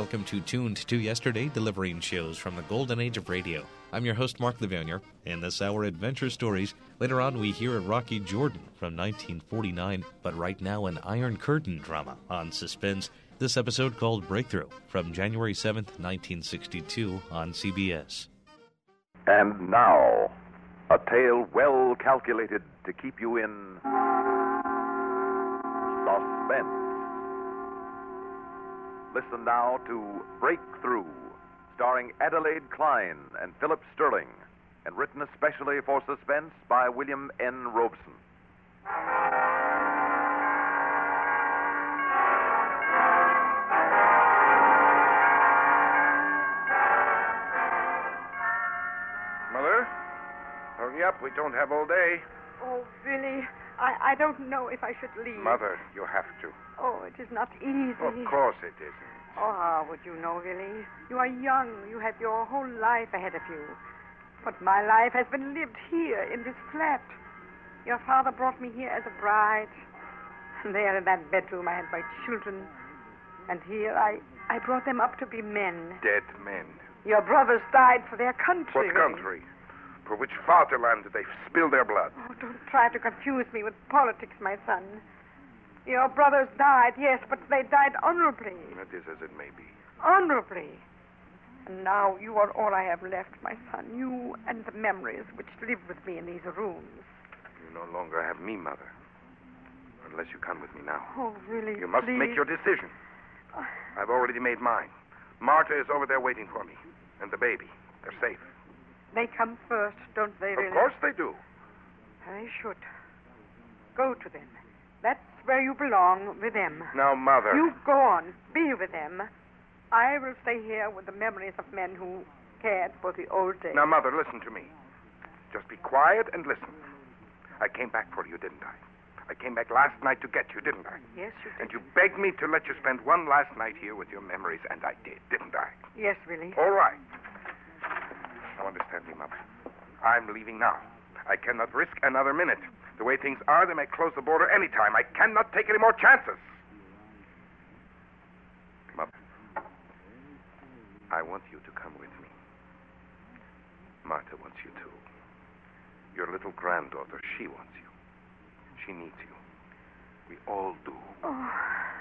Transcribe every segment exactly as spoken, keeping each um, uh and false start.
welcome to Tuned to Yesterday, delivering shows from the golden age of radio. I'm your host, Mark Levanier. In this hour, adventure stories. Later on, we hear a Rocky Jordan from nineteen forty-nine, but right now, an Iron Curtain drama on Suspense. This episode called Breakthrough from January seventh, nineteen sixty-two on C B S. And now, a tale well calculated to keep you in suspense. Listen now to Breakthrough, starring Adelaide Klein and Philip Sterling, and written especially for Suspense by William N. Robeson. Mother, hurry up. We don't have all day. Oh, Billy, I, I don't know if I should leave. Mother, you have to. Oh, it is not easy. Of course it isn't. Oh, how would you know, Billy? You are young. You have your whole life ahead of you. But my life has been lived here in this flat. Your father brought me here as a bride. There in that bedroom I had my children. And here I, I brought them up to be men. Dead men. Your brothers died for their country. What country? For which fatherland did they spill their blood? Oh, don't try to confuse me with politics, my son. Your brothers died, yes, but they died honorably. It is as it may be. Honorably. And now you are all I have left, my son. You and the memories which live with me in these rooms. You no longer have me, Mother. Unless you come with me now. Oh, really? You must please? make your decision. I've already made mine. Marta is over there waiting for me. And the baby. They're safe. They come first, don't they, really? Of course they do. They should. Go to them. That's where you belong, with them. Now, Mother. You go on. Be with them. I will stay here with the memories of men who cared for the old days. Now, Mother, listen to me. Just be quiet and listen. I came back for you, didn't I? I came back last night to get you, didn't I? Yes, you did. And you begged me to let you spend one last night here with your memories, and I did, didn't I? Yes, Willie. All right. Now, understand me, Mother. I'm leaving now. I cannot risk another minute. The way things are, they may close the border any time. I cannot take any more chances. Mother, I want you to come with me. Marta wants you too. Your little granddaughter, she wants you. She needs you. We all do. Oh.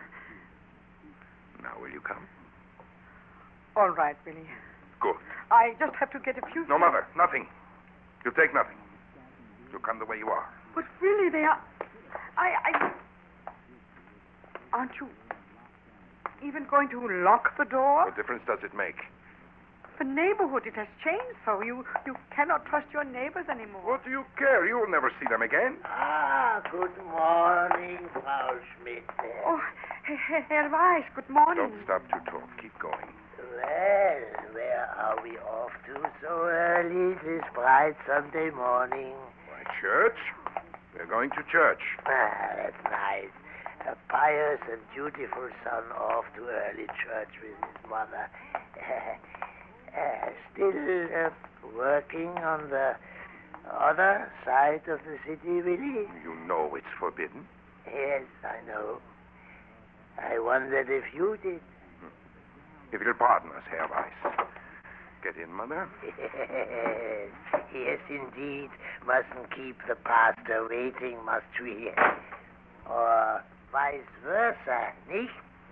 Now, will you come? All right, Willie. Good. I just have to get a few... No, Mother, nothing. You'll take nothing. You'll come the way you are. But really, they are... I... I... Aren't you even going to lock the door? What difference does it make? The neighborhood, it has changed so. You you cannot trust your neighbors anymore. What do you care? You will never see them again. Ah, good morning, Frau Schmidt. Oh, Herr, Herr Weiss, good morning. Don't stop to talk. Keep going. Well, where are we off to so early this bright Sunday morning? Why, church. We're going to church. Ah, that's nice. A pious and dutiful son off to early church with his mother. uh, still uh, working on the other side of the city, Willie? You know it's forbidden. Yes, I know. I wondered if you did. If you'll pardon us, Herr Weiss. Get in, Mother. Yes, yes, indeed. Mustn't keep the pastor waiting, must we? Or vice versa, nicht?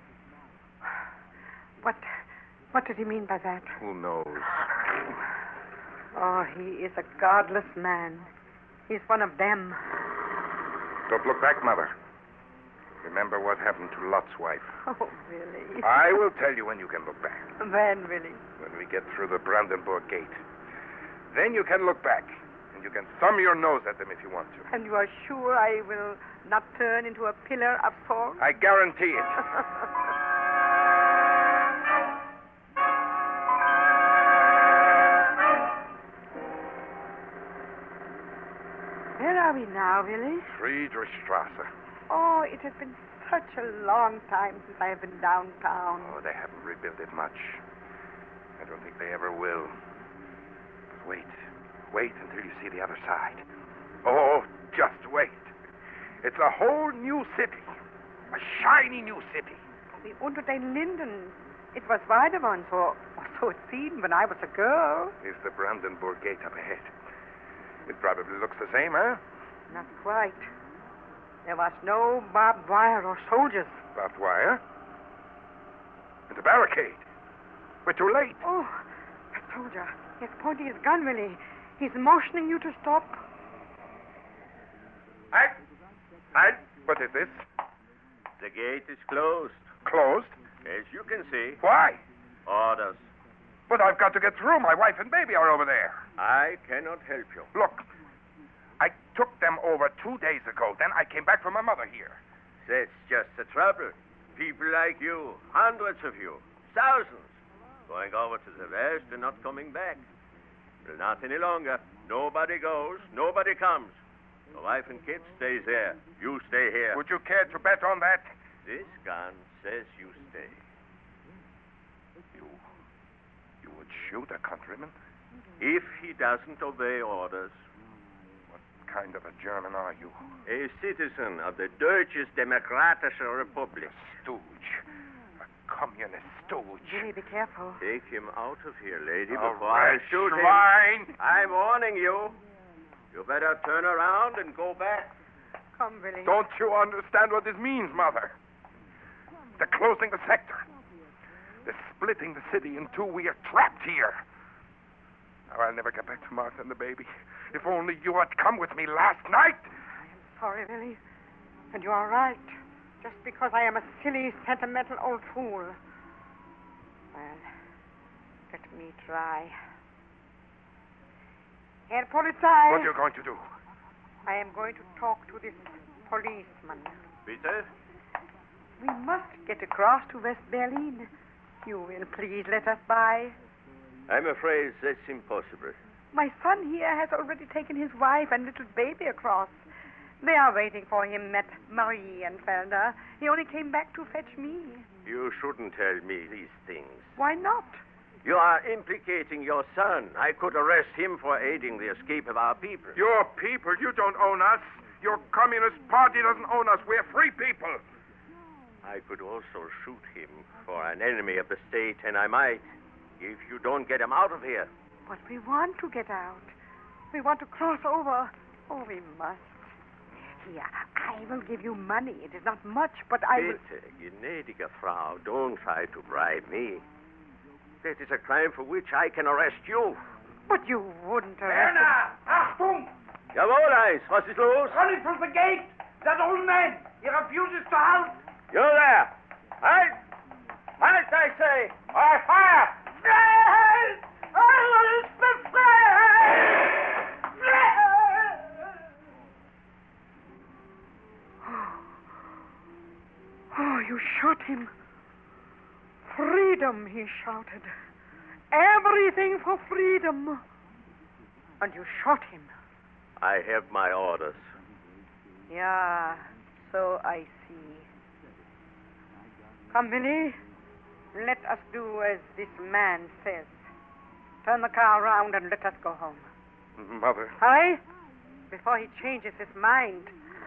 What, what did he mean by that? Who knows? Oh, he is a godless man. He's one of them. Don't look back, Mother. Remember what happened to Lot's wife. Oh, really? I will tell you when you can look back. When, really? When we get through the Brandenburg Gate. Then you can look back, and you can thumb your nose at them if you want to. And you are sure I will not turn into a pillar of salt? I guarantee it. Where are we now, Willie? Friedrichstrasse. Oh, it has been such a long time since I have been downtown. Oh, they haven't rebuilt it much. I don't think they ever will. But wait. Wait until you see the other side. Oh, just wait. It's a whole new city. A shiny new city. The Unter den Linden. It was Weidemann, or, or so it seemed when I was a girl. Here's the Brandenburg Gate up ahead. It probably looks the same, huh? Not quite. There was no barbed wire or soldiers. Barbed wire? And the barricade. We're too late. Oh, that soldier. He's pointing his gun, Willie. He's motioning you to stop. Halt! Halt! What is this? The gate is closed. Closed? As you can see. Why? Orders. But I've got to get through. My wife and baby are over there. I cannot help you. Look, I took them over two days ago. Then I came back from my mother here. That's just the trouble. People like you, hundreds of you, thousands, going over to the west and not coming back. Well, not any longer. Nobody goes, nobody comes. The wife and kids stay there. You stay here. Would you care to bet on that? This gun says you stay. You... You would shoot a countryman? If he doesn't obey orders. What kind of a German are you? A citizen of the Deutsches Demokratische Republik. Stooge. A communist stooge. Willie, be careful. Take him out of here, lady, All before right, I shoot swine. him. I'm warning you. You better turn around and go back. Come, Willie. Don't you understand what this means, Mother? They're closing the sector. They're splitting the city in two. We are trapped here. Now, I'll never get back to Martha and the baby. If only you had come with me last night. I am sorry, Willie. And you are right. Just because I am a silly, sentimental old fool. Well, let me try. Herr Polizei. What are you going to do? I am going to talk to this policeman. Bitte? We must get across to West Berlin. You will please let us by. I'm afraid that's impossible. My son here has already taken his wife and little baby across. They are waiting for him at Marienfelder. He only came back to fetch me. You shouldn't tell me these things. Why not? You are implicating your son. I could arrest him for aiding the escape of our people. Your people, you don't own us. Your Communist Party doesn't own us. We're free people. I could also shoot him for an enemy of the state, and I might, if you don't get him out of here. But we want to get out. We want to cross over. Oh, we must. Here, I will give you money. It is not much, but I will... Bitte, gnädige Frau, don't try to bribe me. That is a crime for which I can arrest you. But you wouldn't arrest... Werner! Achtung! Jawohl, Eins. Was ist los? Running through the gate! That old man! He refuses to halt! You there! Halt! Halt, I say! Or I fire! Freiheit! Alles für Freiheit! Oh, you shot him. Freedom, he shouted. Everything for freedom. And you shot him. I have my orders. Yeah, so I see. Come, Willie. Let us do as this man says. Turn the car around and let us go home. Mother. Hurry, before he changes his mind.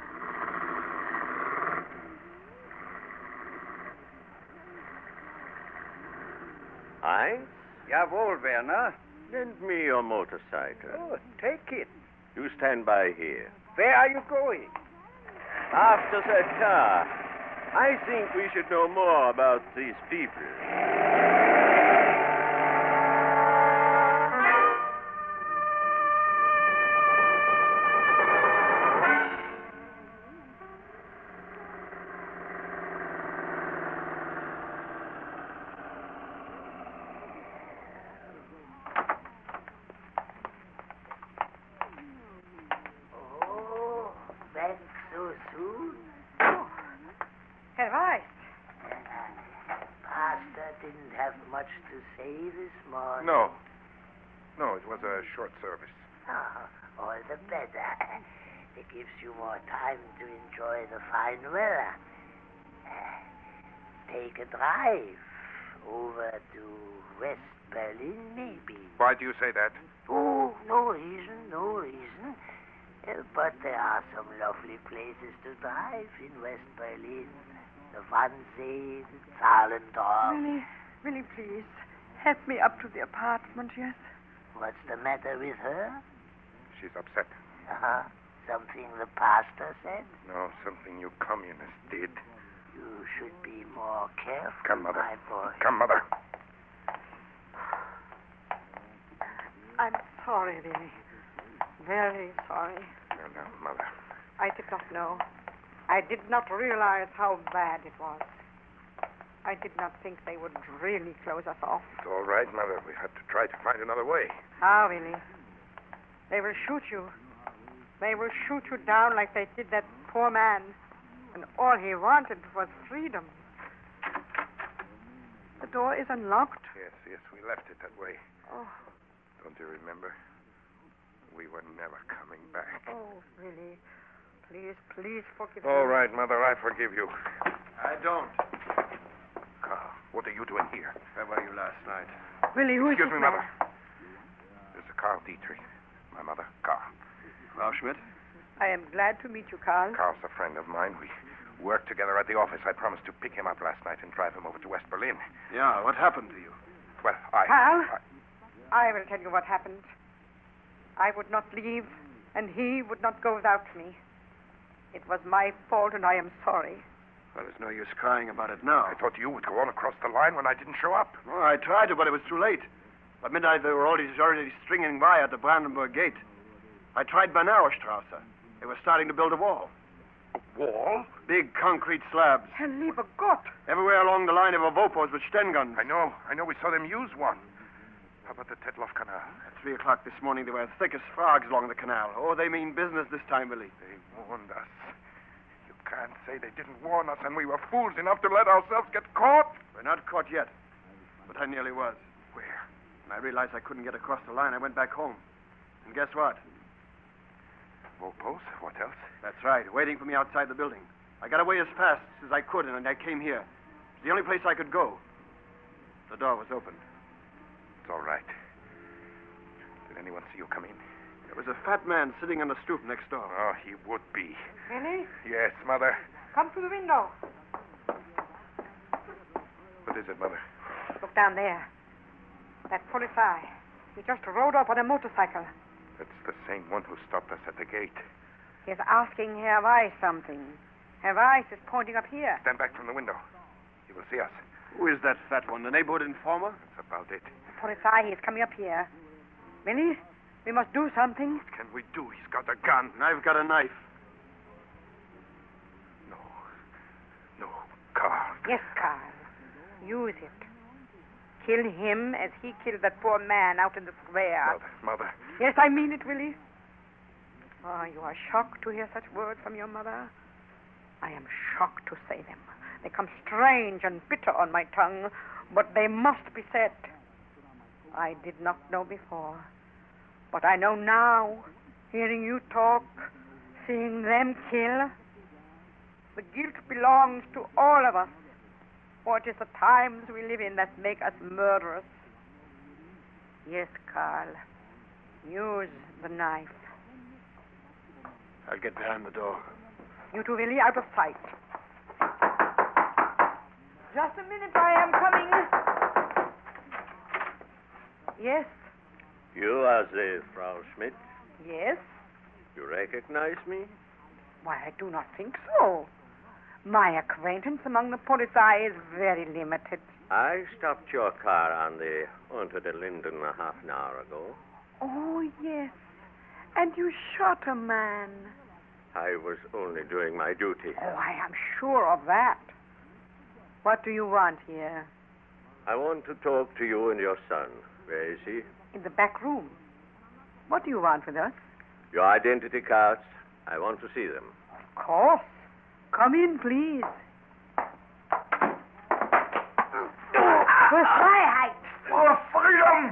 Eins? Jawohl, Werner. Lend me your motorcycle. Oh, take it. You stand by here. Where are you going? After that car, I think we should know more about these people. Oh, back so soon? Herr Weiss. Pastor didn't have much to say this morning. No. No, it was a short service. Oh, all the better. It gives you more time to enjoy the fine weather. Uh, take a drive over to West Berlin, maybe. Why do you say that? Oh, no reason, no reason. Uh, but there are some lovely places to drive in West Berlin. The Wannsee, the Zahlendorf. Willie, Willie, please, help me up to the apartment, yes? What's the matter with her? She's upset. Uh-huh. Something the pastor said? No, something you communists did. You should be more careful, Come, Mother. my boy. Come, Mother. I'm sorry, Willie. Very sorry. No, no, Mother. I did not know. I did not realize how bad it was. I did not think they would really close us off. It's all right, Mother. We have to try to find another way. How, Willie? They will shoot you. They will shoot you down like they did that poor man. And all he wanted was freedom. The door is unlocked. Yes, yes, we left it that way. Oh, Don't you remember? We were never coming back. oh, Willie. Please, please forgive All me. right, Mother, I forgive you. I don't. Carl, what are you doing here? Where were you last night? Willie, who is Excuse this me, man? Mother. This is Carl Dietrich. My mother, Carl. Frau Schmidt? I am glad to meet you, Carl. Carl's a friend of mine. We worked together at the office. I promised to pick him up last night and drive him over to West Berlin. Yeah, what happened to you? Well, I... Carl? I I will tell you what happened. I would not leave, and he would not go without me. It was my fault, and I am sorry. Well, there's no use crying about it now. I thought you would go on across the line when I didn't show up. Oh, I tried to, but it was too late. By midnight, they were already, already stringing by at the Brandenburg Gate. I tried Bernauerstrasse. They were starting to build a wall. A wall? Big concrete slabs. Herr lieber Gott. Everywhere along the line of Avopos with Sten guns. I know. I know we saw them use one. How about the Tetloff Canal? At three o'clock this morning, they were as thick as frogs along the canal. Oh, they mean business this time, Willie. They warned us. You can't say they didn't warn us and we were fools enough to let ourselves get caught. We're not caught yet, but I nearly was. Where? When I realized I couldn't get across the line, I went back home. And guess what? Vopos? What else? That's right, waiting for me outside the building. I got away as fast as I could, and I came here. It's the only place I could go. The door was open. It's all right. Did anyone see you come in? There was a fat man sitting on the stoop next door. Oh, he would be. Willie, Yes, Mother. come to the window. What is it, Mother? Look down there. That police. He just rode up on a motorcycle. It's the same one who stopped us at the gate. He's asking Herr Weiss something. Herr Weiss is pointing up here. Stand back from the window. He will see us. Who is that fat one? The neighborhood informer? That's about it. The police, he is coming up here. Willie, we must do something. What can we do? He's got a gun. And I've got a knife. No. No. Carl. Yes, Carl. Use it. Kill him as he killed that poor man out in the square. Mother. Mother. Yes, I mean it, Willie. Oh, you are shocked to hear such words from your mother? I am shocked to say them. They come strange and bitter on my tongue, but they must be said. I did not know before, but I know now, hearing you talk, seeing them kill. The guilt belongs to all of us, for it is the times we live in that make us murderers. Yes, Carl, use the knife. I'll get behind the door. You two, Willie, out of sight. Just a minute, I am coming. Yes, You are the Frau Schmidt. yes. You recognize me? Why, I do not think so. My acquaintance among the police is very limited. I stopped your car on the Unter den Linden a half an hour ago. Oh, yes. And you shot a man. I was only doing my duty. Oh, I am sure of that. What do you want here? I want to talk to you and your son. Where is he? In the back room. What do you want with us? Your identity cards. I want to see them. Of course. Come in, please. For Freiheit. For freedom!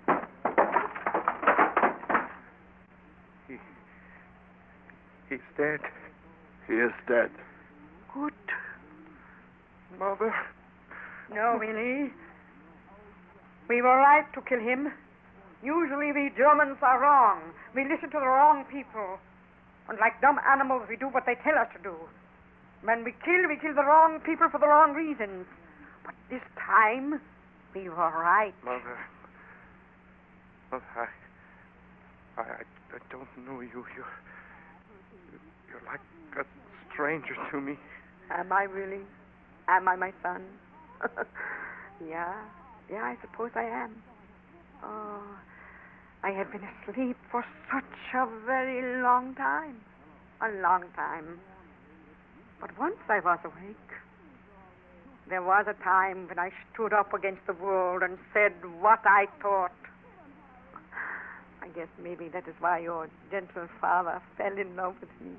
He... He's dead. He is dead. Good. Mother. No, Willie. We were right to kill him. Usually we Germans are wrong. We listen to the wrong people. And like dumb animals, we do what they tell us to do. When we kill, we kill the wrong people for the wrong reasons. But this time, be all right. Mother. Mother, I, I, I, I don't know you. You're, you're like a stranger to me. Am I really? Am I my son? yeah, yeah, I suppose I am. Oh, I have been asleep for such a very long time. A long time. But once I was awake. There was a time when I stood up against the world and said what I thought. I guess maybe that is why your gentle father fell in love with me.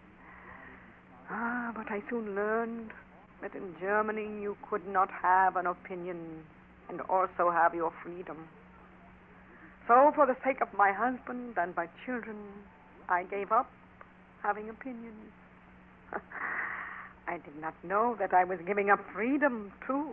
Ah, but I soon learned that in Germany you could not have an opinion and also have your freedom. So for the sake of my husband and my children, I gave up having opinions. I did not know that I was giving up freedom, too.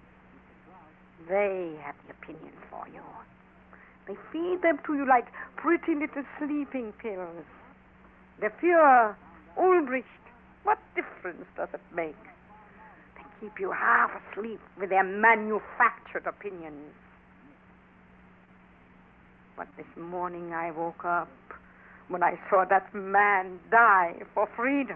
They have the opinions for you. They feed them to you like pretty little sleeping pills. The Fuhrer, Ulbricht, what difference does it make? They keep you half asleep with their manufactured opinions. But this morning I woke up when I saw that man die for freedom.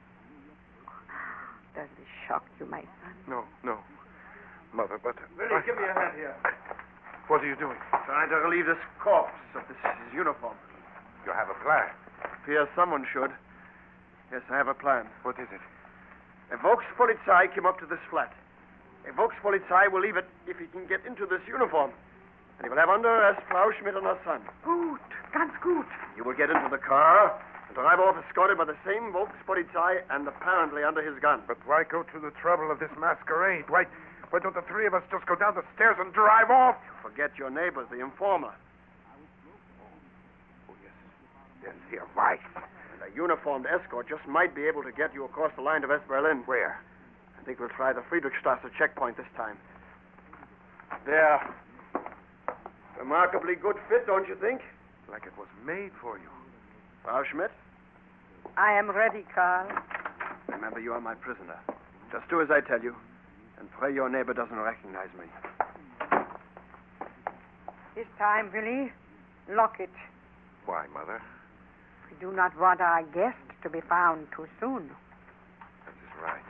Does this shock you, my son? No, no. Mother, but... Willie, give me a hand here. What are you doing? Trying to relieve this corpse of this his uniform. You have a plan. Fear someone should. Yes, I have a plan. What is it? A Volkspolizei came up to this flat. A Volkspolizei will leave it if he can get into this uniform. And he will have under arrest Frau Schmidt and her son. Gut, ganz gut. You will get into the car and drive off escorted by the same Volkspolizei and apparently under his gun. But why go to the trouble of this masquerade? Why, why don't the three of us just go down the stairs and drive off? You forget your neighbor, the informer. Oh, yes. Yes, your wife. And a uniformed escort just might be able to get you across the line to West Berlin. Where? I think we'll try the Friedrichstrasse checkpoint this time. There. Remarkably good fit, don't you think? Like it was made for you. Frau Schmidt? I am ready, Karl. Remember, you are my prisoner. Just do as I tell you, and pray your neighbor doesn't recognize me. This time, Willie, lock it. Why, Mother? We do not want our guest to be found too soon. That is right.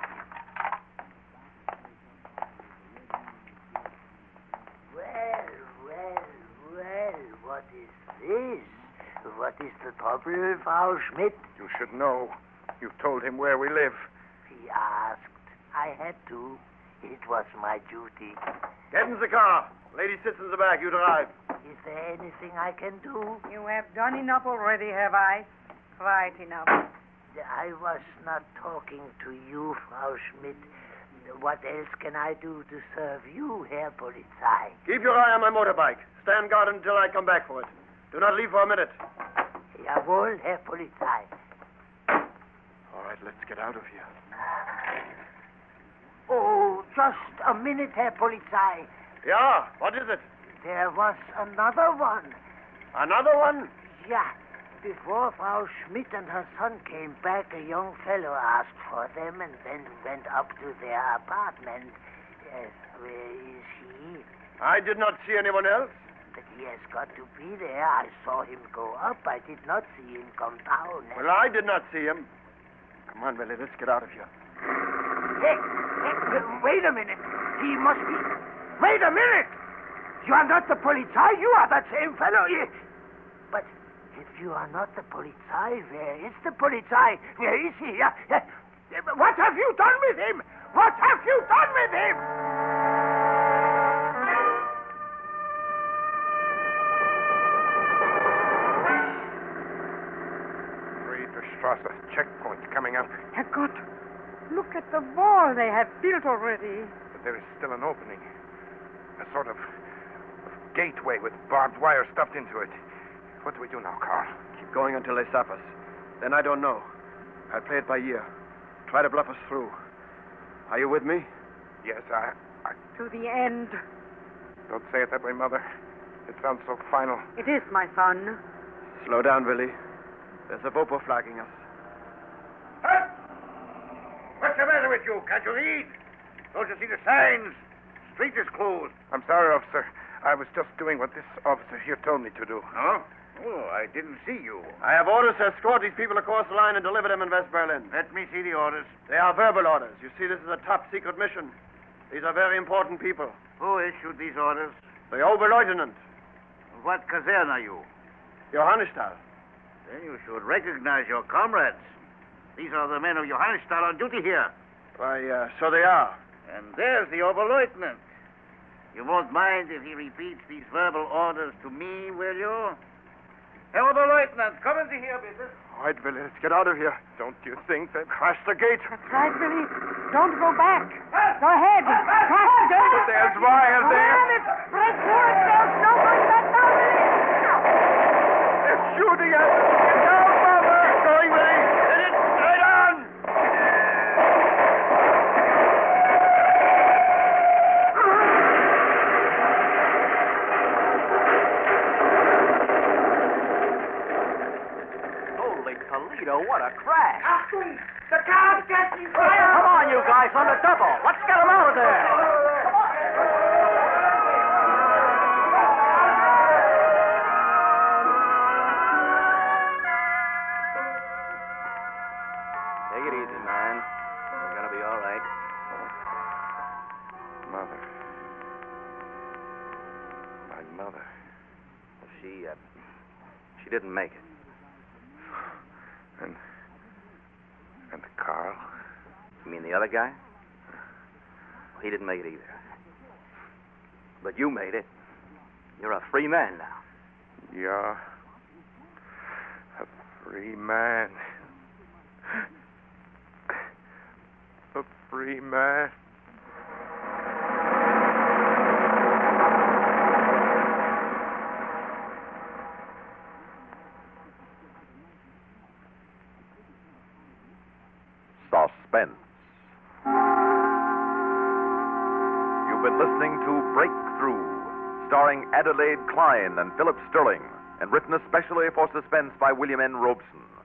Well, well, well, what is this? What is the trouble, Frau Schmidt? You should know. You've told him where we live. He asked. I had to. It was my duty. Get in the car. Lady sits in the back. You drive. Is there anything I can do? You have done enough already, have I? Quite enough. I was not talking to you, Frau Schmidt. What else can I do to serve you, Herr Polizei? Keep your eye on my motorbike. Stand guard until I come back for it. Do not leave for a minute. Jawohl, Herr Polizei. All right, let's get out of here. Oh, just a minute, Herr Polizei. Yeah, what is it? There was another one. Another one? Yeah. Before Frau Schmidt and her son came back, a young fellow asked for them and then went up to their apartment. Yes, where is he? I did not see anyone else. But he has got to be there. I saw him go up. I did not see him come down. Well, I did not see him. Come on, Willie, let's get out of here. Hey, hey, wait a minute. He must be... Wait a minute! You are not the Polizei. You are that same fellow. You... But if you are not the Polizei, where is the Polizei? Where is he? Uh, uh, What have you done with him? What have you done with him? Friedrichstrasse checkpoint coming up. Herrgott, look at the wall they have built already. But there is still an opening. A sort of, of gateway with barbed wire stuffed into it. What do we do now, Carl? Keep going until they stop us. Then I don't know. I'll play it by ear. Try to bluff us through. Are you with me? Yes, I, I... To the end. Don't say it that way, Mother. It sounds so final. It is, my son. Slow down, Willie. There's a Vopo flagging us. Halt! What's the matter with you? Can't you read? Don't you see the signs? street is closed. I'm sorry, officer. I was just doing what this officer here told me to do. Oh? Oh, I didn't see you. I have orders to escort these people across the line and deliver them in West Berlin. Let me see the orders. They are verbal orders. You see, this is a top secret mission. These are very important people. Who issued these orders? The Oberleutnant, What caserne are you? Johannisthal. Then you should recognize your comrades. These are the men of Johannisthal on duty here. Why, uh, so they are. And there's the Oberleutnant. You won't mind if he repeats these verbal orders to me, will you? Herr Oberleutnant, come and see here, bitte. All right, Willie, let's get out of here. Don't you think they've crashed the gate? That's right, Billy. Don't go back. Go ahead. Crash the gate. There's wire there. Ram it. Break through it. There's no going back now, Billy. They're shooting at us. Get down, Mother. Keep going, Willie. Hit it straight on. Holy Toledo, what a crash. The car's catching fire! Come on, you guys, on the double. Let's get them out of there. Take it easy, man. You're gonna be all right. Mother. My mother. Well, she, uh, she didn't make it. And, and Carl? You mean the other guy? Well, he didn't make it either. But you made it. You're a free man now. You're a free man. A free man. Suspense. You've been listening to Breakthrough, starring Adelaide Klein and Philip Sterling, and written especially for Suspense by William N. Robeson.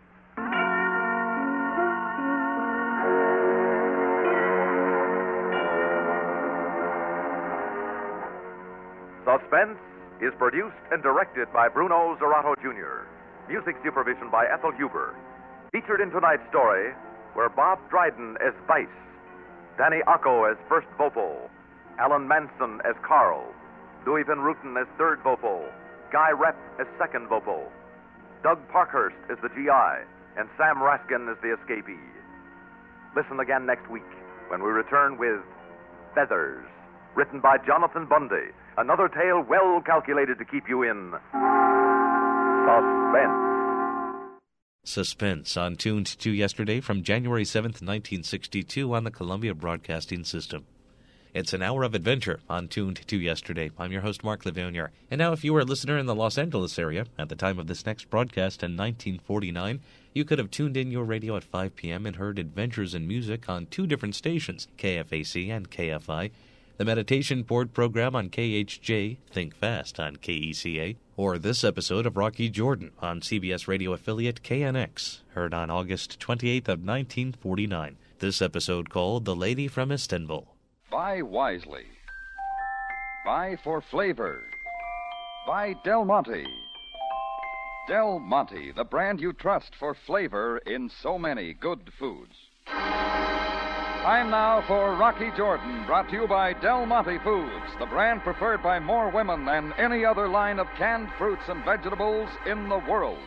Suspense is produced and directed by Bruno Zerato Junior Music supervision by Ethel Huber. Featured in tonight's story were Bob Dryden as Vice, Danny Acco as First Vocal, Alan Manson as Carl, Louis Van Ruten as Third Vocal, Guy Rep as Second Vocal, Doug Parkhurst as the G I, and Sam Raskin as the escapee. Listen again next week when we return with Feathers, written by Jonathan Bundy, another tale well calculated to keep you in suspense. Suspense on Tuned to Yesterday from January seventh, nineteen sixty-two on the Columbia Broadcasting System. It's an hour of adventure on Tuned to Yesterday. I'm your host, Mark Levonier. And now if you were a listener in the Los Angeles area at the time of this next broadcast in nineteen forty-nine, you could have tuned in your radio at five p.m. and heard adventures in music on two different stations, K F A C and K F I, the Meditation Board program on K H J, Think Fast on K E C A, or this episode of Rocky Jordan on C B S radio affiliate K N X, heard on August twenty-eighth of nineteen forty-nine. This episode called The Lady from Istanbul. Buy wisely. Buy for flavor. Buy Del Monte. Del Monte, the brand you trust for flavor in so many good foods. Time now for Rocky Jordan, brought to you by Del Monte Foods, the brand preferred by more women than any other line of canned fruits and vegetables in the world.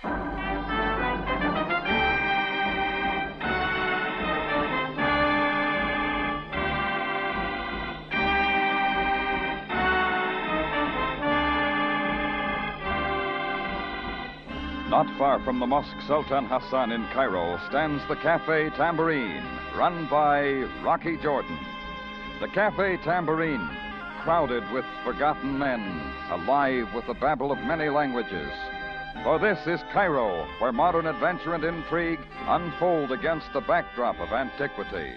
Not far from the Mosque Sultan Hassan in Cairo stands the Cafe Tambourine, run by Rocky Jordan. The Cafe Tambourine, crowded with forgotten men, alive with the babble of many languages. For this is Cairo, where modern adventure and intrigue unfold against the backdrop of antiquity.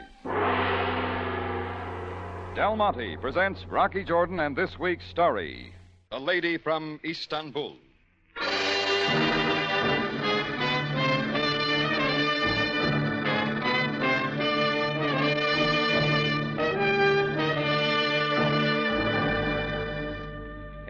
Del Monte presents Rocky Jordan and this week's story, The Lady from Istanbul.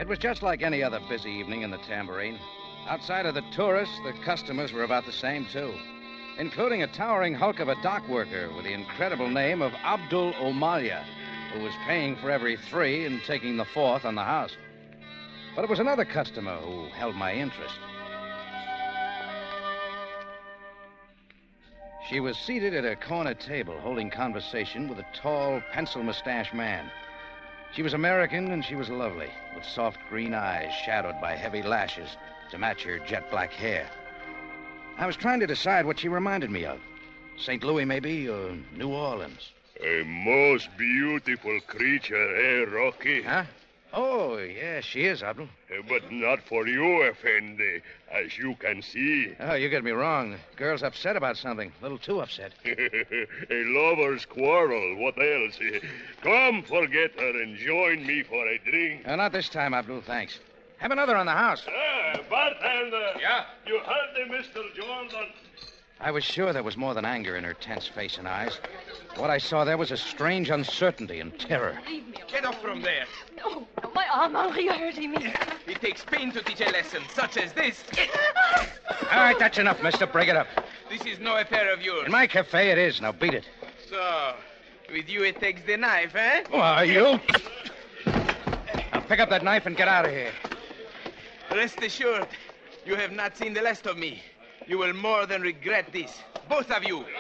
It was just like any other busy evening in the Tambourine. Outside of the tourists, the customers were about the same, too, including a towering hulk of a dock worker with the incredible name of Abdul Omalia, who was paying for every three and taking the fourth on the house. But it was another customer who held my interest. She was seated at a corner table holding conversation with a tall, pencil-mustached man. She was American, and she was lovely, with soft green eyes shadowed by heavy lashes to match her jet-black hair. I was trying to decide what she reminded me of. Saint Louis, maybe, or New Orleans. A most beautiful creature, eh, Rocky? Huh? Oh, yes, she is, Abdul. Uh, but not for you, Effendi, as you can see. Oh, you get me wrong. The girl's upset about something. A little too upset. A lover's quarrel. What else? Come, forget her and join me for a drink. Uh, not this time, Abdul, thanks. Have another on the house. Ah, bartender. Yeah? You heard the Mister Jordan. I was sure there was more than anger in her tense face and eyes. What I saw there was a strange uncertainty and terror. Leave me. Get off from there. No, no, my arm, Henri, you're hurting me. It takes pain to teach a lesson such as this. All right, that's enough, mister. Break it up. This is no affair of yours. In my cafe, it is. Now beat it. So, with you it takes the knife, eh? Who are you? Now pick up that knife and get out of here. Rest assured, you have not seen the last of me. You will more than regret this. Both of you.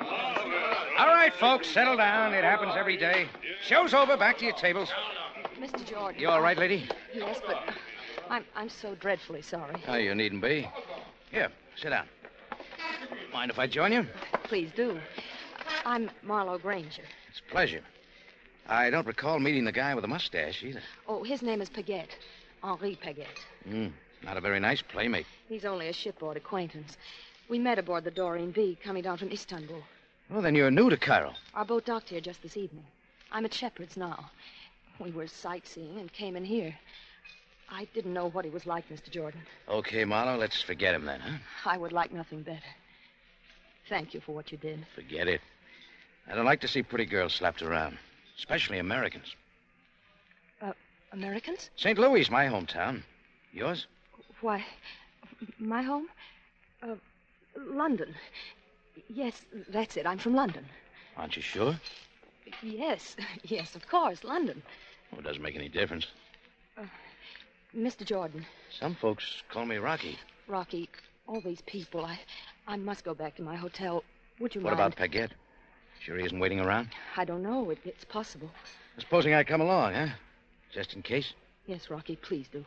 All right, folks, settle down. It happens every day. Show's over. Back to your tables. Mister Jordan. You all right, lady? Yes, but I'm I'm so dreadfully sorry. Oh, you needn't be. Here, sit down. Mind if I join you? Please do. I'm Marlowe Granger. It's a pleasure. I don't recall meeting the guy with the mustache either. Oh, his name is Paget. Henri Paget. Hmm. Not a very nice playmate. He's only a shipboard acquaintance. We met aboard the Doreen B coming down from Istanbul. Well, then you're new to Cairo. Our boat docked here just this evening. I'm at Shepherd's now. We were sightseeing and came in here. I didn't know what he was like, Mister Jordan. Okay, Marlowe, let's forget him then, huh? I would like nothing better. Thank you for what you did. Forget it. I don't like to see pretty girls slapped around, especially Americans. Uh, Americans? Saint Louis, my hometown. Yours? Why, my home? Uh, London. Yes, that's it. I'm from London. Aren't you sure? Yes, yes, of course, London. Well, it doesn't make any difference. Uh, Mister Jordan. Some folks call me Rocky. Rocky, all these people, I I must go back to my hotel. Would you what mind? What about Paget? Sure he isn't waiting around? I don't know. It, it's possible. Supposing I come along, huh? Just in case? Yes, Rocky, please do.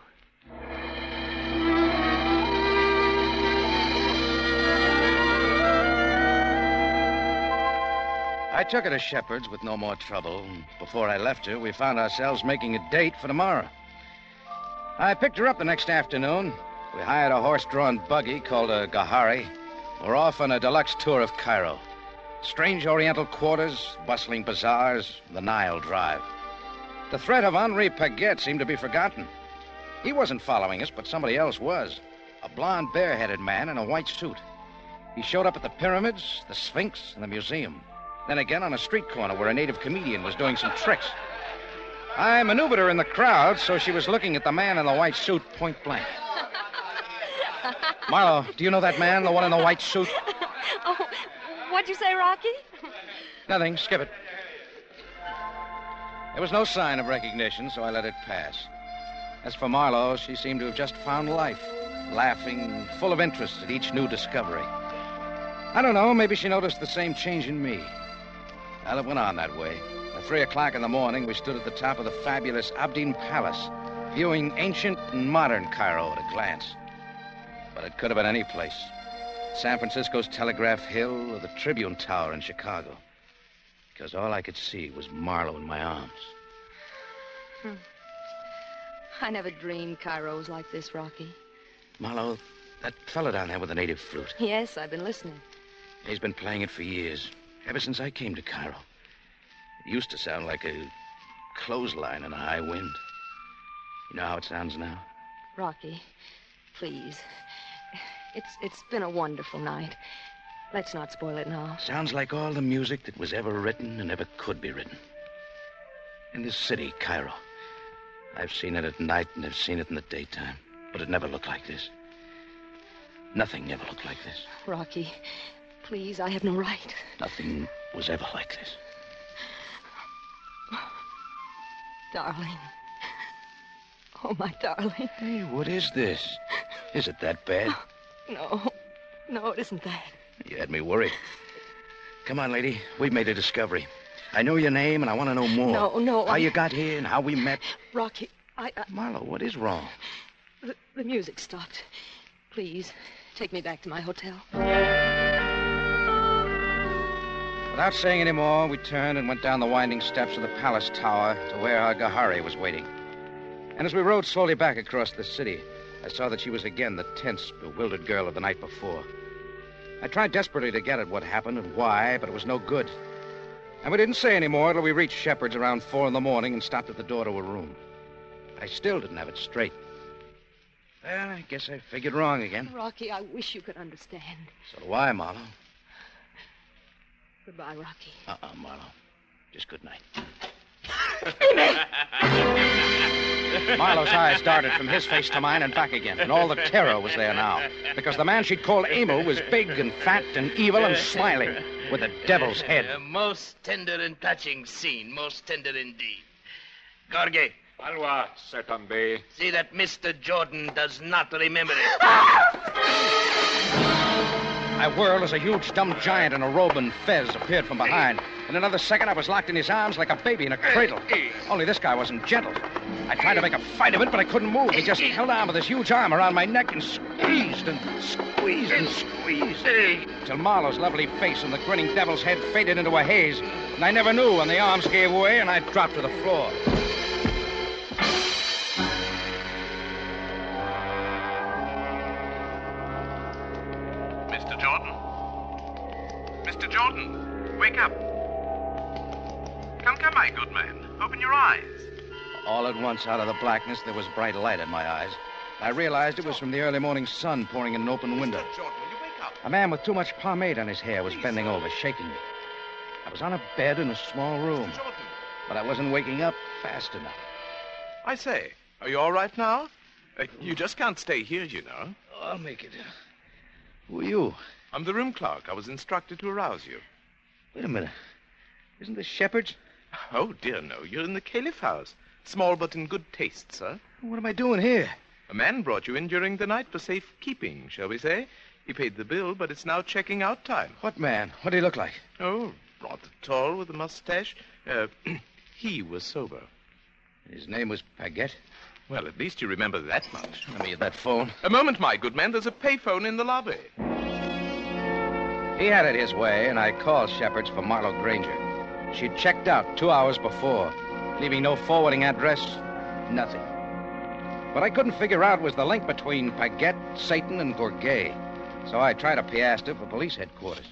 I took her to Shepherd's with no more trouble. Before I left her, we found ourselves making a date for tomorrow. I picked her up the next afternoon. We hired a horse-drawn buggy called a Gahari. We're off on a deluxe tour of Cairo. Strange oriental quarters, bustling bazaars, the Nile Drive. The threat of Henri Paget seemed to be forgotten. He wasn't following us, but somebody else was. A blond, bare-headed man in a white suit. He showed up at the pyramids, the Sphinx, and the museum. Then again on a street corner where a native comedian was doing some tricks. I maneuvered her in the crowd so she was looking at the man in the white suit point blank. Marlowe, do you know that man, the one in the white suit? Oh, what'd you say, Rocky? Nothing. Skip it. There was no sign of recognition, so I let it pass. As for Marlowe, she seemed to have just found life, laughing, full of interest at each new discovery. I don't know, maybe she noticed the same change in me. Well, it went on that way. At three o'clock in the morning, we stood at the top of the fabulous Abdin Palace, viewing ancient and modern Cairo at a glance. But it could have been any place. San Francisco's Telegraph Hill or the Tribune Tower in Chicago. Because all I could see was Marlowe in my arms. Hmm. I never dreamed Cairo was like this, Rocky. Marlowe, that fellow down there with the native flute. Yes, I've been listening. He's been playing it for years, ever since I came to Cairo. It used to sound like a clothesline in a high wind. You know how it sounds now? Rocky, please. It's it's been a wonderful night. Let's not spoil it now. Sounds like all the music that was ever written and ever could be written. In this city, Cairo. I've seen it at night and I've seen it in the daytime, but it never looked like this. Nothing ever looked like this. Rocky, please, I have no right. Nothing was ever like this. Darling. Oh, my darling. Hey, what is this? Is it that bad? No. No, it isn't that. You had me worried. Come on, lady. We've made a discovery. I know your name, and I want to know more. No, no. How I... you got here and how we met. Rocky, I... I... Marlo, what is wrong? The, the music stopped. Please, take me back to my hotel. Without saying any more, we turned and went down the winding steps of the palace tower to where our Gahari was waiting. And as we rode slowly back across the city, I saw that she was again the tense, bewildered girl of the night before. I tried desperately to get at what happened and why, but it was no good. And we didn't say any more till we reached Shepard's around four in the morning and stopped at the door to a room. I still didn't have it straight. Well, I guess I figured wrong again. Rocky, I wish you could understand. So do I, Marlo. Goodbye, Rocky. Uh-uh, Marlo. Just good night. Marlo's eyes darted from his face to mine and back again, and all the terror was there now, because the man she'd called Emil was big and fat and evil and smiling, with a devil's head. A most tender and touching scene, most tender indeed. Gorge. Alwa, Setambe. See that Mister Jordan does not remember it. I whirled as a huge, dumb giant in a robe and fez appeared from behind. In another second, I was locked in his arms like a baby in a cradle. Only this guy wasn't gentle. I tried to make a fight of it, but I couldn't move. He just held on with his huge arm around my neck and squeezed and squeezed and squeezed. Till Marlo's lovely face and the grinning devil's head faded into a haze. And I never knew when the arms gave way and I dropped to the floor. Mister Jordan? Mister Jordan, wake up. Come, come, my good man. Open your eyes. All at once, out of the blackness, there was bright light in my eyes. I realized it was from the early morning sun pouring in an open window. Mister Jordan, will you wake up? A man with too much pomade on his hair was bending over, shaking me. I was on a bed in a small room, but I wasn't waking up fast enough. I say, are you all right now? Uh, you just can't stay here, you know. Oh, I'll make it. Who are you? I'm the room clerk. I was instructed to arouse you. Wait a minute. Isn't this Shepard's? Oh, dear, no. You're in the Caliph house. Small but in good taste, sir. What am I doing here? A man brought you in during the night for safekeeping, shall we say. He paid the bill, but it's now checking out time. What man? What did he look like? Oh, rather tall with a mustache. Uh, he was sober. His name was Paget? Well, at least you remember that much. Let me get that phone. A moment, my good man. There's a payphone in the lobby. He had it his way, and I called Shepard's for Marlo Granger. She'd checked out two hours before, leaving no forwarding address, nothing. What I couldn't figure out was the link between Paget, Satan, and Gorgay. So I tried a piastre for police headquarters.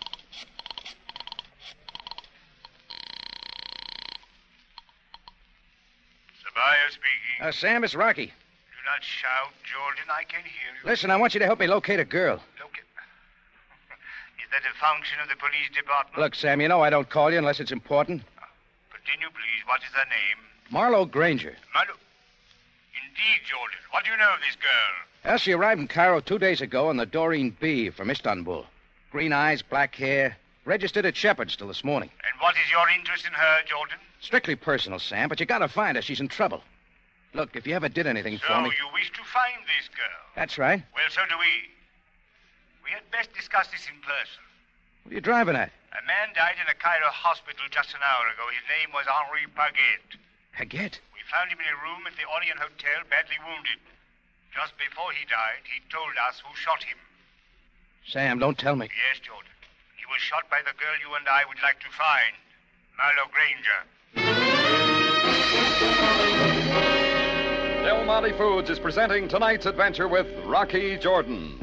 Sabaya speaking. Uh, Sam, it's Rocky. Do not shout, Jordan. I can hear you. Listen, I want you to help me locate a girl. Locate? Is that a function of the police department? Look, Sam, you know I don't call you unless it's important. Continue, please. What is her name? Marlo Granger. Marlo. Indeed, Jordan. What do you know of this girl? Well, she arrived in Cairo two days ago on the Doreen B from Istanbul. Green eyes, black hair. Registered at Shepard's till this morning. And what is your interest in her, Jordan? Strictly personal, Sam, but you gotta find her. She's in trouble. Look, if you ever did anything so for me... So you wish to find this girl? That's right. Well, so do we. We had best discuss this in person. What are you driving at? A man died in a Cairo hospital just an hour ago. His name was Henri Paget. Paget? We found him in a room at the Orient Hotel, badly wounded. Just before he died, he told us who shot him. Sam, don't tell me. Yes, Jordan. He was shot by the girl you and I would like to find, Marlo Granger. Del Monte Foods is presenting tonight's adventure with Rocky Jordan.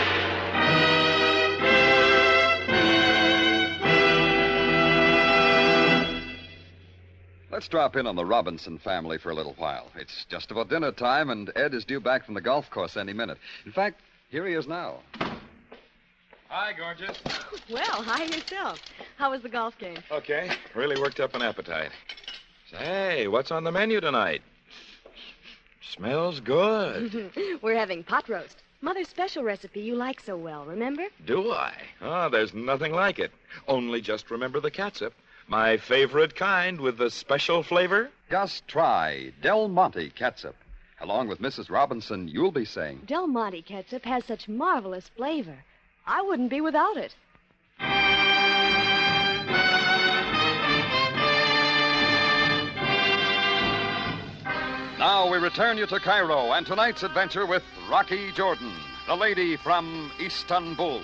Let's drop in on the Robinson family for a little while. It's just about dinner time, and Ed is due back from the golf course any minute. In fact, here he is now. Hi, gorgeous. Well, hi yourself. How was the golf game? Okay. Really worked up an appetite. Say, what's on the menu tonight? Smells good. We're having pot roast. Mother's special recipe you like so well, remember? Do I? Oh, there's nothing like it. Only just remember the catsup. My favorite kind with the special flavor. Just try Del Monte catsup. Along with Missus Robinson, you'll be saying, Del Monte ketchup has such marvelous flavor. I wouldn't be without it. Now we return you to Cairo and tonight's adventure with Rocky Jordan, the lady from Istanbul.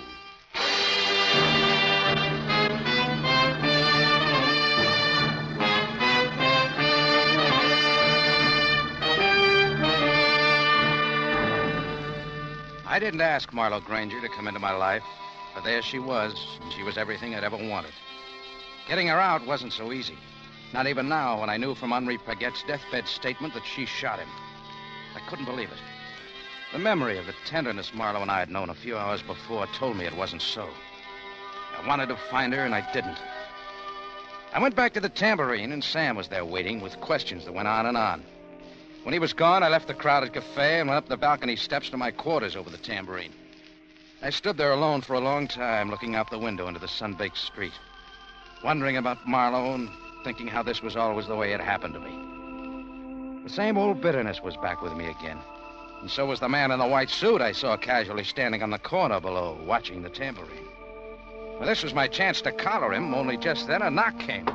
I didn't ask Marlo Granger to come into my life, but there she was, and she was everything I'd ever wanted. Getting her out wasn't so easy. Not even now, when I knew from Henri Pagette's deathbed statement that she shot him. I couldn't believe it. The memory of the tenderness Marlo and I had known a few hours before told me it wasn't so. I wanted to find her, and I didn't. I went back to the Tambourine, and Sam was there waiting with questions that went on and on. When he was gone, I left the crowded cafe and went up the balcony steps to my quarters over the Tambourine. I stood there alone for a long time, looking out the window into the sun-baked street, wondering about Marlo and thinking how this was always the way it happened to me. The same old bitterness was back with me again. And so was the man in the white suit I saw casually standing on the corner below, watching the Tambourine. Well, this was my chance to collar him, only just then a knock came.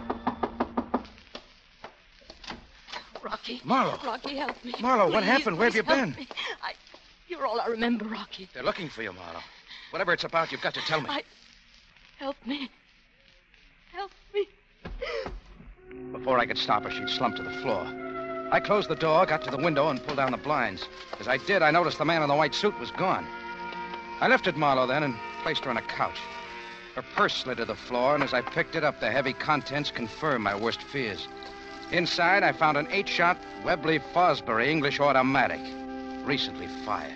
Rocky. Marlo. Rocky, help me. Marlo, what Please, happened? Where have you please help been? me. I, you're all I remember, Rocky. They're looking for you, Marlo. Whatever it's about, you've got to tell me. I... Help me. Help me. Before I could stop her, she'd slumped to the floor. I closed the door, got to the window, and pulled down the blinds. As I did, I noticed the man in the white suit was gone. I lifted Marlo then and placed her on a couch. Her purse slid to the floor, and as I picked it up, the heavy contents confirmed my worst fears. Inside, I found an eight-shot Webley Fosbury English automatic, recently fired.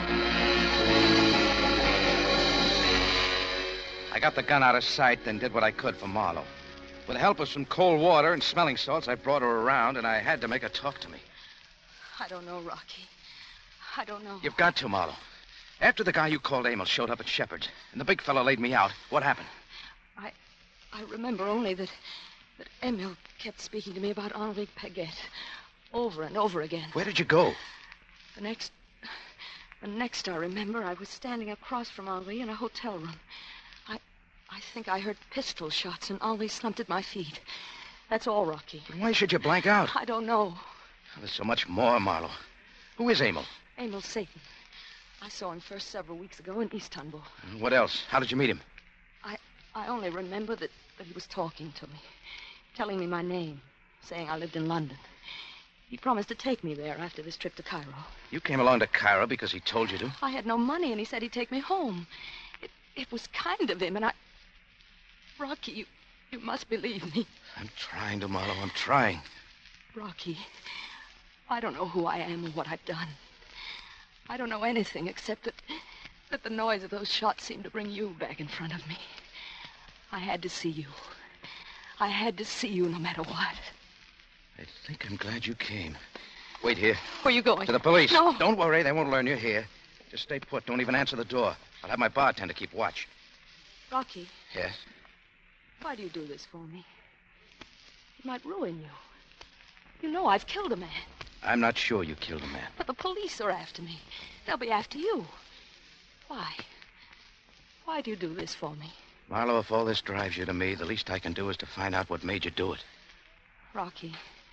I got the gun out of sight, then did what I could for Marlo. With the help of some cold water and smelling salts, I brought her around, and I had to make her talk to me. I don't know, Rocky. I don't know. You've got to, Marlo. After the guy you called Emil showed up at Shepard's, and the big fellow laid me out, what happened? I I remember only that, that Emil kept speaking to me about Henri Paget over and over again. Where did you go? The next... The next I remember, I was standing across from Henri in a hotel room. I I think I heard pistol shots, and Henri slumped at my feet. That's all, Rocky. But why should you blank out? I don't know. There's so much more, Marlo. Who is Emil? Emil Satan. I saw him first several weeks ago in Istanbul. What else? How did you meet him? I I only remember that, that he was talking to me, telling me my name, saying I lived in London. He promised to take me there after this trip to Cairo. You came along to Cairo because he told you to? I had no money, and he said he'd take me home. It, it was kind of him, and I... Rocky, you, you must believe me. I'm trying to, Marlo. I'm trying. Rocky, I don't know who I am or what I've done. I don't know anything except that, that the noise of those shots seemed to bring you back in front of me. I had to see you. I had to see you no matter what. I think I'm glad you came. Wait here. Where are you going? To the police. No. Don't worry. They won't learn you're here. Just stay put. Don't even answer the door. I'll have my bartender keep watch. Rocky. Yes? Why do you do this for me? It might ruin you. You know I've killed a man. I'm not sure you killed a man. But the police are after me. They'll be after you. Why? Why do you do this for me? Marlo, if all this drives you to me, the least I can do is to find out what made you do it. Rocky,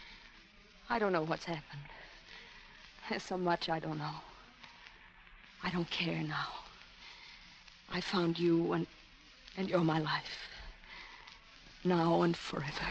I don't know what's happened. There's so much I don't know. I don't care now. I found you, and, and you're my life. Now and forever.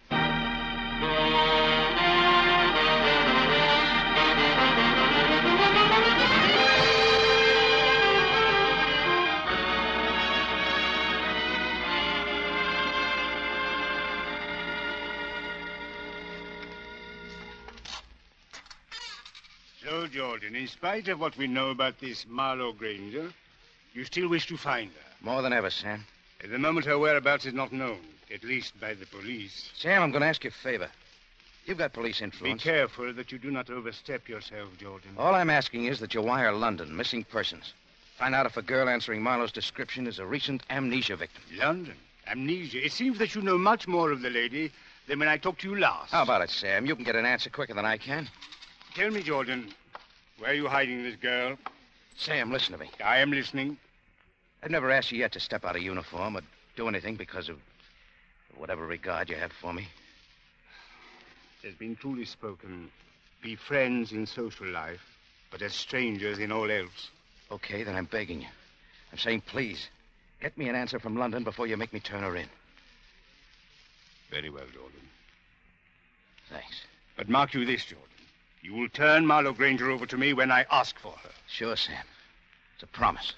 So, Jordan, in spite of what we know about this Marlo Granger, you still wish to find her? More than ever, Sam. At the moment, her whereabouts is not known, at least by the police. Sam, I'm going to ask you a favor. You've got police Be influence. careful that you do not overstep yourself, Jordan. All I'm asking is that you wire London, missing persons. Find out if a girl answering Marlowe's description is a recent amnesia victim. London? Amnesia? It seems that you know much more of the lady than when I talked to you last. How about it, Sam? You can get an answer quicker than I can. Tell me, Jordan, where are you hiding this girl? Sam, listen to me. I am listening. I've never asked you yet to step out of uniform or do anything because of whatever regard you have for me. It has been truly spoken. Be friends in social life, but as strangers in all else. Okay, then I'm begging you. I'm saying please, get me an answer from London before you make me turn her in. Very well, Jordan. Thanks. But mark you this, Jordan. You will turn Marlowe Granger over to me when I ask for her. Sure, Sam. It's a promise.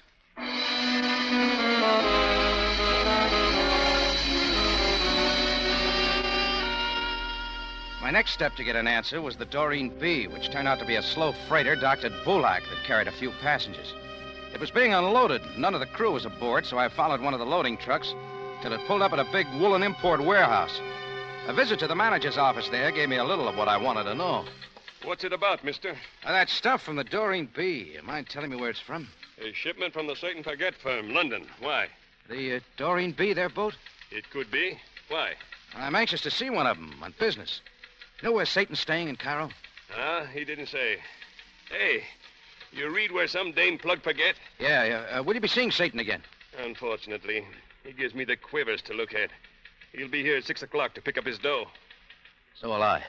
My next step to get an answer was the Doreen B, which turned out to be a slow freighter docked at Bulak that carried a few passengers. It was being unloaded. None of the crew was aboard, so I followed one of the loading trucks till it pulled up at a big woolen import warehouse. A visit to the manager's office there gave me a little of what I wanted to know. What's it about, mister? Now, that stuff from the Doreen B. You mind telling me where it's from? A shipment from the Satan Paget firm, London. Why? The uh, Doreen B, their boat? It could be. Why? I'm anxious to see one of them on business. You know where Satan's staying in Cairo? Ah, he didn't say. Hey, you read where some dame plugged Paget? Yeah, yeah. Uh, will you be seeing Satan again? Unfortunately. He gives me the quivers to look at. He'll be here at six o'clock to pick up his dough. So will I.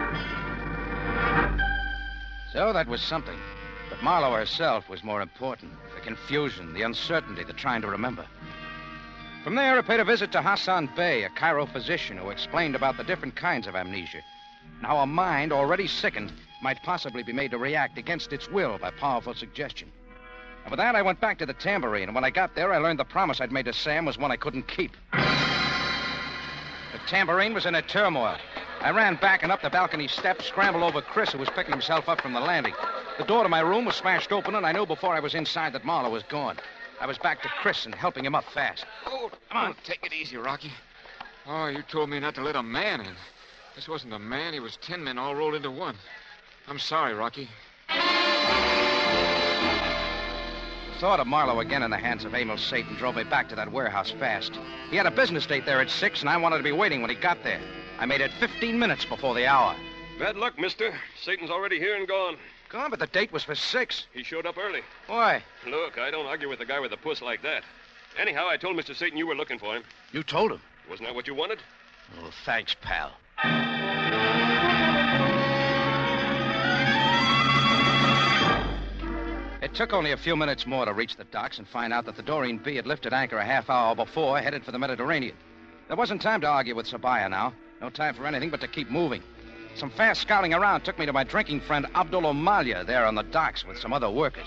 So that was something. But Marlowe herself was more important. The confusion, the uncertainty, the trying to remember. From there, I paid a visit to Hassan Bey, a Cairo physician who explained about the different kinds of amnesia and how a mind already sickened might possibly be made to react against its will by powerful suggestion. And with that, I went back to the Tambourine, and when I got there, I learned the promise I'd made to Sam was one I couldn't keep. The Tambourine was in a turmoil. I ran back and up the balcony steps, scrambled over Chris, who was picking himself up from the landing. The door to my room was smashed open, and I knew before I was inside that Marlowe was gone. I was back to Chris and helping him up fast. Oh, come on. Oh, take it easy, Rocky. Oh, you told me not to let a man in. This wasn't a man. He was ten men all rolled into one. I'm sorry, Rocky. The thought of Marlowe again in the hands of Emil Satan drove me back to that warehouse fast. He had a business date there at six, and I wanted to be waiting when he got there. I made it fifteen minutes before the hour. Bad luck, mister. Satan's already here and gone. Gone, but the date was for six. He showed up early. Why? Look, I don't argue with a guy with a puss like that. Anyhow, I told Mister Satan you were looking for him. You told him? Wasn't that what you wanted? Oh, thanks, pal. It took only a few minutes more to reach the docks and find out that the Doreen B had lifted anchor a half hour before, headed for the Mediterranean. There wasn't time to argue with Sabaya now. No time for anything but to keep moving. Some fast scouting around took me to my drinking friend Abdul Omalia there on the docks with some other workers.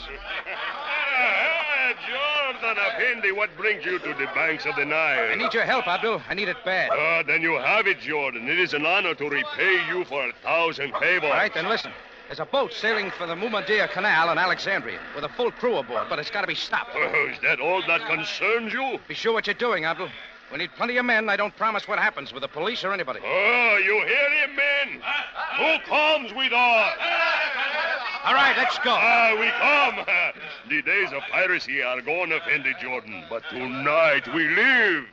Jordan Effendi, what brings you to the banks of the Nile? I need your help, Abdul. I need it bad. Ah, then you have it, Jordan. It is an honor to repay you for a thousand favors. All right, then listen. There's a boat sailing for the Mumadia Canal in Alexandria with a full crew aboard, but it's got to be stopped. Oh, is that all that concerns you? Be sure what you're doing, Abdul. We need plenty of men. I don't promise what happens with the police or anybody. Oh, you hear him, men? Who comes with us? All right, let's go. Ah, we come. The days of piracy are gone, Effendi Jordan, but tonight we live.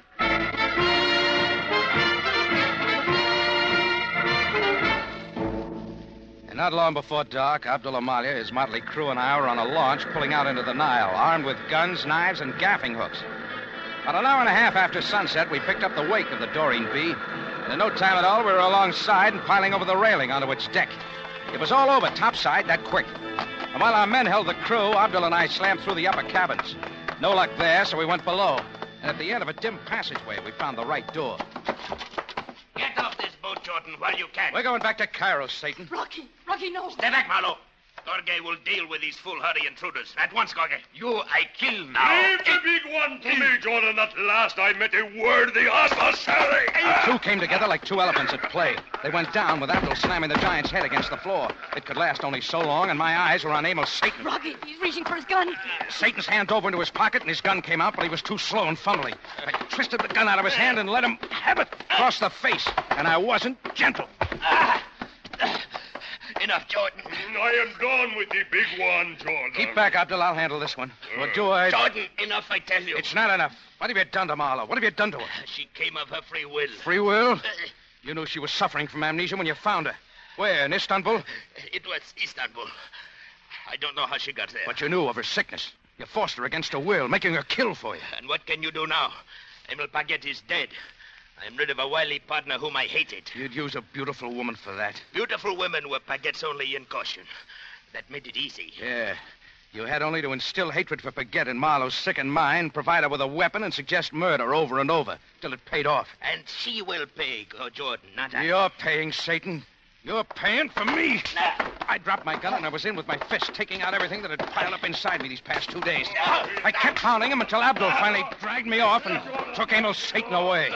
And not long before dark, Abdul Amalia, his motley crew, and I were on a launch pulling out into the Nile, armed with guns, knives, and gaffing hooks. About an hour and a half after sunset, we picked up the wake of the Doreen B. And in no time at all, we were alongside and piling over the railing onto its deck. It was all over topside that quick. And while our men held the crew, Abdul and I slammed through the upper cabins. No luck there, so we went below. And at the end of a dim passageway, we found the right door. Get off this boat, Jordan, while you can. We're going back to Cairo, Satan. Rocky, Rocky, no. Stay back, Marlowe. Gorge will deal with these foolhardy intruders. At once, Gorge. You I kill now. Leave the big one to me, Jordan. At last I met a worthy adversary. The two came together like two elephants at play. They went down with Abdul slamming the giant's head against the floor. It could last only so long, and my eyes were on Emil Satan. Rocky, he's reaching for his gun. Satan's hand dove into his pocket, and his gun came out, but he was too slow and fumbly. I twisted the gun out of his hand and let him have it across the face, and I wasn't gentle. Ah. Enough, Jordan. I am done with the big one, Jordan. Keep back, Abdul. I'll handle this one. What do I... Jordan, enough, I tell you. It's not enough. What have you done to Marlo? What have you done to her? She came of her free will. Free will? You knew she was suffering from amnesia when you found her. Where, in Istanbul? It was Istanbul. I don't know how she got there. But you knew of her sickness. You forced her against her will, making her kill for you. And what can you do now? Emil Paget is dead. I'm rid of a wily partner whom I hated. You'd use a beautiful woman for that. Beautiful women were Paget's only incaution. That made it easy. Yeah. You had only to instill hatred for Paget in Marlowe's sickened mind, provide her with a weapon, and suggest murder over and over, till it paid off. And she will pay, oh, Jordan, not I. You're paying, Satan. You're paying for me. Nah. I dropped my gun and I was in with my fist, taking out everything that had piled up inside me these past two days. I kept pounding him until Abdul finally dragged me off and took Emil Satan away.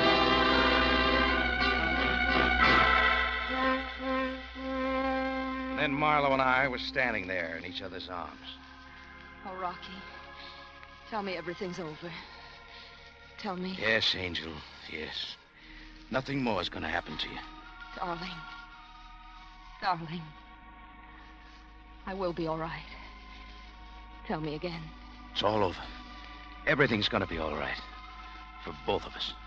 Then Marlo and I were standing there in each other's arms. Oh, Rocky, tell me everything's over. Tell me. Yes, Angel, yes. Nothing more is going to happen to you. Darling. Darling. I will be all right. Tell me again. It's all over. Everything's going to be all right. For both of us.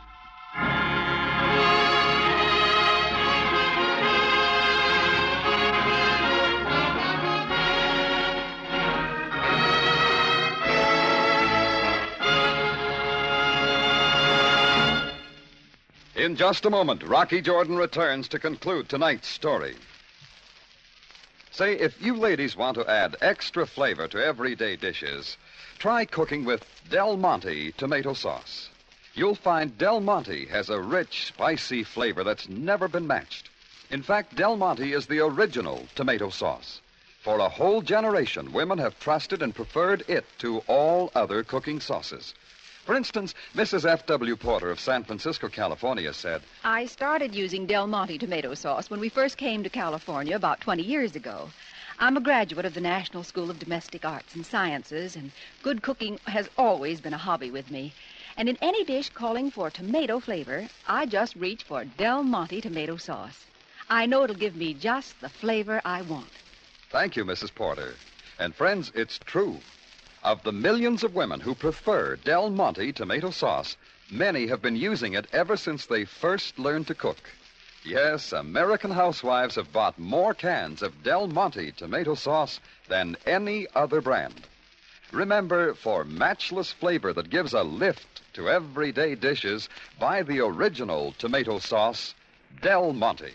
In just a moment, Rocky Jordan returns to conclude tonight's story. Say, if you ladies want to add extra flavor to everyday dishes, try cooking with Del Monte tomato sauce. You'll find Del Monte has a rich, spicy flavor that's never been matched. In fact, Del Monte is the original tomato sauce. For a whole generation, women have trusted and preferred it to all other cooking sauces. For instance, Missus F W Porter of San Francisco, California, said, I started using Del Monte tomato sauce when we first came to California about twenty years ago. I'm a graduate of the National School of Domestic Arts and Sciences, and good cooking has always been a hobby with me. And in any dish calling for tomato flavor, I just reach for Del Monte tomato sauce. I know it'll give me just the flavor I want. Thank you, Missus Porter. And friends, it's true. Of the millions of women who prefer Del Monte tomato sauce, many have been using it ever since they first learned to cook. Yes, American housewives have bought more cans of Del Monte tomato sauce than any other brand. Remember, for matchless flavor that gives a lift to everyday dishes, buy the original tomato sauce, Del Monte.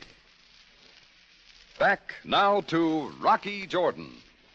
Back now to Rocky Jordan.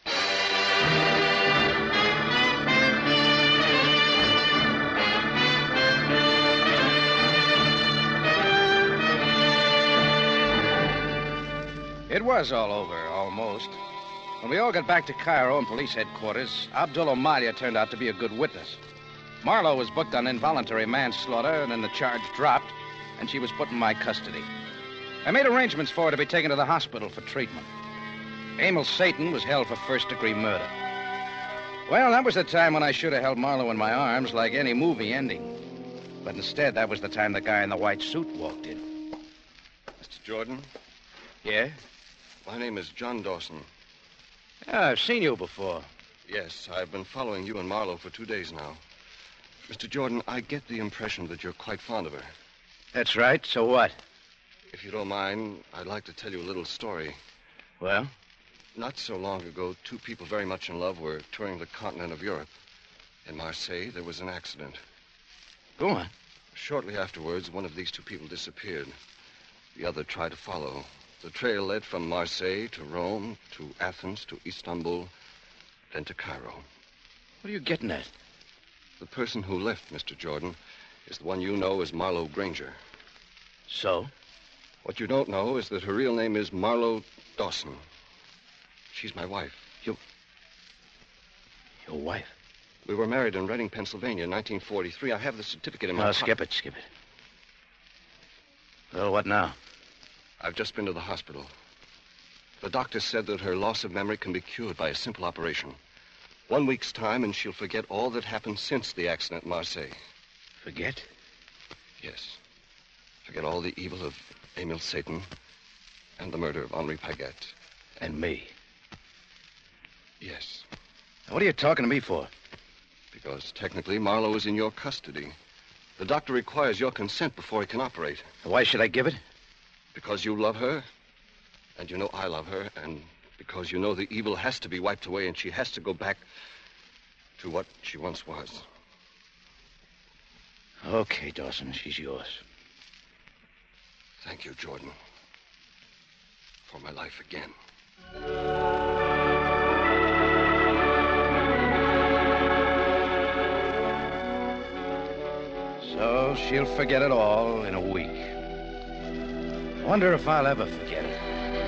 It was all over, almost. When we all got back to Cairo and police headquarters, Abdul Omalia turned out to be a good witness. Marlo was booked on involuntary manslaughter, and then the charge dropped, and she was put in my custody. I made arrangements for her to be taken to the hospital for treatment. Emil Satan was held for first-degree murder. Well, that was the time when I should have held Marlo in my arms like any movie ending. But instead, that was the time the guy in the white suit walked in. Mister Jordan? Yeah? My name is John Dawson. Yeah, I've seen you before. Yes, I've been following you and Marlo for two days now. Mister Jordan, I get the impression that you're quite fond of her. That's right. So what? If you don't mind, I'd like to tell you a little story. Well? Not so long ago, two people very much in love were touring the continent of Europe. In Marseille, there was an accident. Go on. Shortly afterwards, one of these two people disappeared. The other tried to follow. The trail led from Marseille to Rome, to Athens, to Istanbul, then to Cairo. What are you getting at? The person who left, Mister Jordan, is the one you know as Marlo Granger. So? What you don't know is that her real name is Marlo Dawson. She's my wife. You... Your wife? We were married in Reading, Pennsylvania in nineteen forty-three. I have the certificate in my... No, skip it, skip it. Well, what now? I've just been to the hospital. The doctor said that her loss of memory can be cured by a simple operation. One week's time, and she'll forget all that happened since the accident in Marseille. Forget? Yes. Forget all the evil of Emil Satan and the murder of Henri Paget. And me. Yes. Now, what are you talking to me for? Because technically Marlowe is in your custody. The doctor requires your consent before he can operate. Why should I give it? Because you love her, and you know I love her, and because you know the evil has to be wiped away and she has to go back to what she once was. Okay, Dawson, she's yours. Thank you, Jordan, for my life again. So she'll forget it all in a week. I wonder if I'll ever forget it.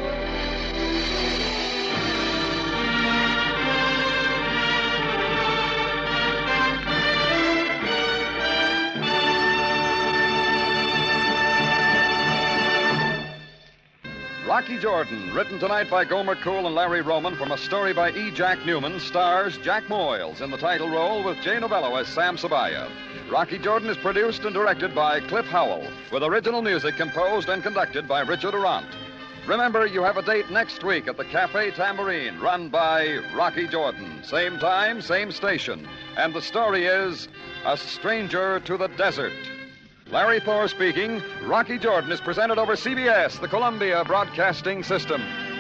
Rocky Jordan, written tonight by Gomer Cool and Larry Roman from a story by E. Jack Newman, stars Jack Moyles in the title role with Jay Novello as Sam Sabaya. Rocky Jordan is produced and directed by Cliff Howell, with original music composed and conducted by Richard Arant. Remember, you have a date next week at the Cafe Tambourine, run by Rocky Jordan. Same time, same station. And the story is A Stranger to the Desert. Larry Thor speaking. Rocky Jordan is presented over C B S, the Columbia Broadcasting System.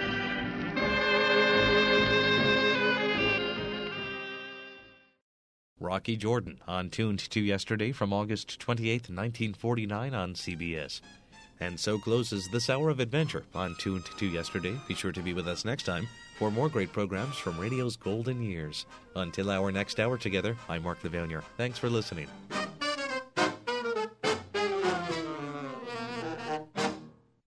Rocky Jordan, on Tuned to Yesterday from August twenty-eighth, nineteen forty-nine on C B S. And so closes this hour of adventure on Tuned to Yesterday. Be sure to be with us next time for more great programs from radio's golden years. Until our next hour together, I'm Mark Levanier. Thanks for listening.